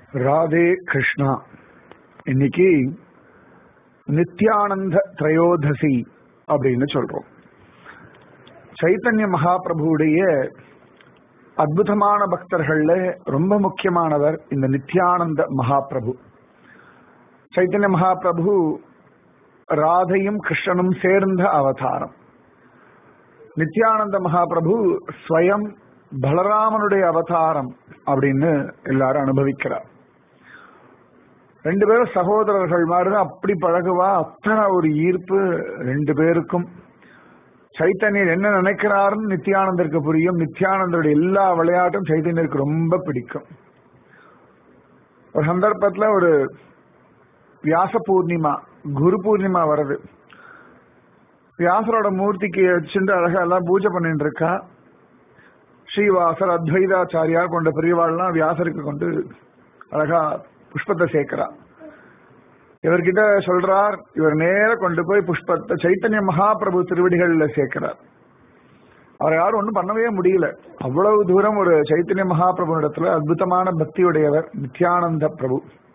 ராதே கிருஷ்ணா. இன்னைக்கு நித்யானந்த திரையோதசி அப்படின்னு சொல்றோம். சைத்தன்ய மகாபிரபுடைய அற்புதமான பக்தர்கள்ல ரொம்ப முக்கியமானவர் இந்த நித்யானந்த மகாபிரபு. சைத்தன்ய மகாபிரபு ராதையும் கிருஷ்ணனும் சேர்ந்த அவதாரம். நித்யானந்த மகாபிரபு ஸ்வயம் பலராமனுடைய அவதாரம் அப்படின்னு எல்லாரும் அனுபவிக்கிறார். ரெண்டு பேரும் சகோதரர்கள் மாதிரி அப்படி பழகுவா. அத்தனை ஒரு ஈர்ப்பு ரெண்டு பேருக்கும். சைத்தன்யர் என்ன நினைக்கிறாருன்னு நித்யானந்தருக்கு புரியும். நித்யானந்தருடைய எல்லா விளையாட்டும் சைத்தன்யருக்கு ரொம்ப பிடிக்கும். ஒரு சந்தர்ப்பத்துல ஒரு வியாச பூர்ணிமா, குரு பூர்ணிமா வருது. வியாசரோட மூர்த்திக்கு வச்சுட்டு அழகா எல்லாம் பூஜை பண்ணிட்டு இருக்கா. ஸ்ரீவாசர் அத்வைதாச்சாரியார் கொண்ட பெரியவாள்லாம் வியாசருக்கு கொண்டு அழகா புஷ்பத்தை சேர்க்கிறா. இவர்கிட்ட சொல்றார், இவர் நேர கொண்டு போய் புஷ்பத்தை சைத்தன்ய மகாபிரபு திருவடிகள்ல சேர்க்கிறார். அவர் யாரும் ஒன்றும் பண்ணவே முடியல. அவ்வளவு தூரம் ஒரு சைத்தன்ய மகாபிரபு இடத்துல அற்புதமான பக்தியுடையவர் நித்யானந்த பிரபு.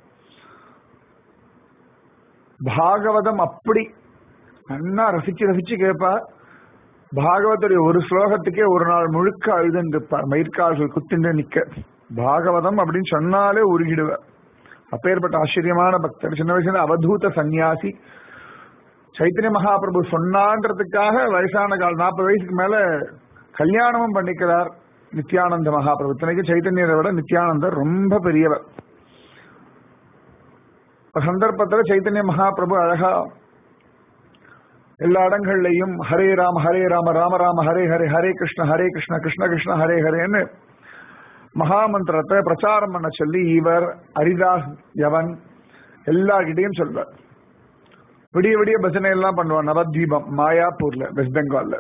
பாகவதம் அப்படி நல்லா ரசிச்சு ரசிச்சு கேட்பார். பாகவத்துடைய ஒரு ஸ்லோகத்துக்கே ஒரு நாள் முழுக்க அழுதுன்றிருப்பார். மயிர்கால்கள் குத்திண்டு நிக்க. பாகவதம் அப்படின்னு சொன்னாலே உருகிடுவார். அப்பேற்பட்ட ஆச்சரியமான பக்தர். சின்ன வயசுல அவதூத சன்னியாசி. சைத்தன்ய மகாபிரபு சொன்னான்றதுக்காக வயசான கால் 40 வயசுக்கு மேல கல்யாணமும் பண்ணிக்கிறார் நித்யானந்த மகாபிரபு. இத்தனைக்கு சைத்தன்யரை விட நித்யானந்தர் ரொம்ப பெரியவர். சந்தர்ப்பத்தில் சைத்தன்ய மகாபிரபு அழகா எல்லா இடங்கள்லையும் ஹரே ராம ராம ராம ஹரே ஹரே, ஹரே கிருஷ்ண கிருஷ்ண கிருஷ்ண ஹரே ஹரேன்னு மகாமந்திரத்தை பிரச்சாரம் பண்ண சொல்லி இவர் ஹரிதாஸ் யவன் எல்லார்கிட்டையும் சொல்வார். விடிய விடிய பஜனை எல்லாம் பண்ணுவார். நவத்வீபம் மாயாப்பூர்ல, வெஸ்ட் பெங்கால்ல.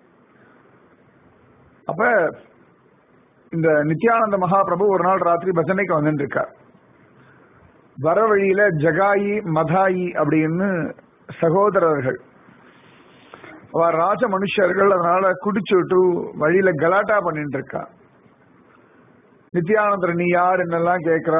அப்ப இந்த நித்யானந்த மகாபிரபு ஒரு நாள் ராத்திரி பஜனைக்கு வந்துட்டு இருக்கார். வர வழியில ஜகாயி மதாயி அப்படின்னு சகோதரர்கள், அவர் ராஜ மனுஷர்கள். அதனால குடிச்சுட்டு வழியில கலாட்டா பண்ணிட்டு இருக்கா. நித்யானந்தர் நீ யார் என்னெல்லாம் கேட்கிறா,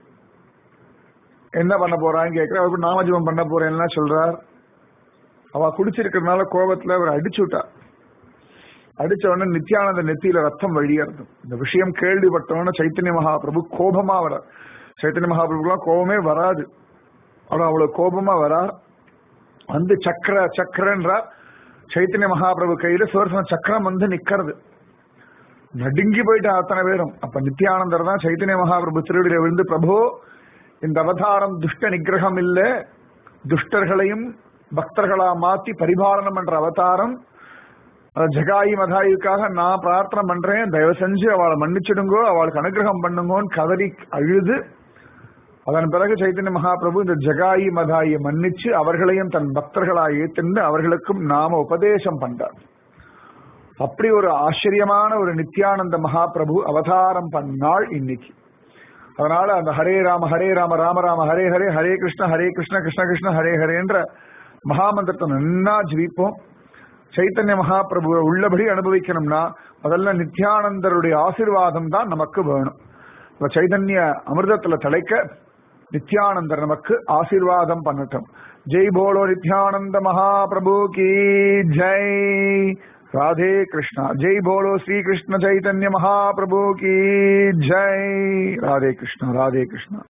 என்ன பண்ண போறான்னு கேட்கிறா. அவருக்கு நாமஜபம் பண்ண போறேன்னா சொல்றார். அவ குடிச்சிருக்கிறதுனால கோபத்துல அவர் அடிச்சுட்டா. அடிச்ச உடனே நித்யானந்த நெத்தியில ரத்தம் வழியறது. இந்த விஷயம் கேள்விப்பட்டவன சைத்தன்ய மகாபிரபு கோபமா வர. சைத்தன்ய மகாபிரபுலாம் கோபமே வராது. ஆனா அவ்வளவு கோபமா வரா. வந்து சக்கரன்றா. சைத்தன்ய மகாபிரபு கையில சுதர்சன சக்கரம் வந்து நிக்கிறது. நடுங்கி போயிட்டு அத்தனை பேரும். அப்ப நித்யானந்தர் தான் சைத்தன்ய மகாபிரபு திருவிழில விழுந்து, பிரபு இந்த அவதாரம் துஷ்ட நிகிரகம் இல்ல, துஷ்டர்களையும் பக்தர்களா மாத்தி பரிபாலனம் பண்ற அவதாரம். ஜகாயி மதாயுக்காக நான் பிரார்த்தனை பண்றேன், தயவு செஞ்சு அவளை மன்னிச்சிடுங்கோ, அவளுக்கு அனுகிரகம் பண்ணுங்கோன்னு கதறி அழுது. அதன் பிறகு சைத்தன்ய மகாபிரபு இந்த ஜகாயி மதாயை மன்னிச்சு அவர்களையும் தன் பக்தர்களாக ஏற்றிருந்து அவர்களுக்கும் நாம உபதேசம் பண்றார். அப்படி ஒரு ஆச்சரியமான ஒரு நித்யானந்த மகாபிரபு அவதாரம் பண்ணாள் இன்னைக்கு. அதனால அந்த ஹரே ராம ராம ராம ஹரே ஹரே, ஹரே கிருஷ்ண கிருஷ்ண கிருஷ்ண ஹரே ஹரேன்ற மகாமந்திரத்தை நன்னா ஜீவிப்போம். சைத்தன்ய மகாபிரபுவை உள்ளபடி அனுபவிக்கணும்னா முதல்ல நித்யானந்தருடைய ஆசீர்வாதம் தான் நமக்கு வேணும். சைதன்ய அமிர்தத்துல தலைக்க நித்யானந்தர் நமக்கு ஆசீர்வாதம் பண்ணட்டும். ஜெய் போலோ நித்யானந்த மகாபிரபு கி ஜெய். ராதே கிருஷ்ணா. ஜெய் போலோ ஸ்ரீ கிருஷ்ண சைதன்ய மகாபிரபு கி ஜெய். ராதே கிருஷ்ணா, ராதே கிருஷ்ணா.